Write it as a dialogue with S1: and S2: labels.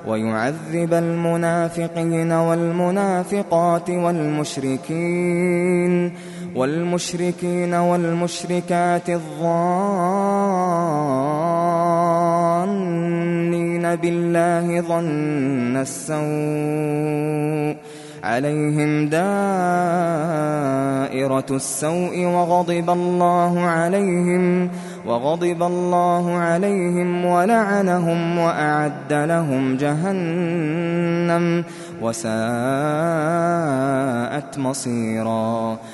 S1: ويعذب المنافقين والمنافقات والمشركين والمشركات الظانين بالله ظن السوء عليهم دائرة السوء وغضب الله عليهم ولعنهم وأعد لهم جهنم وساءت مصيرا.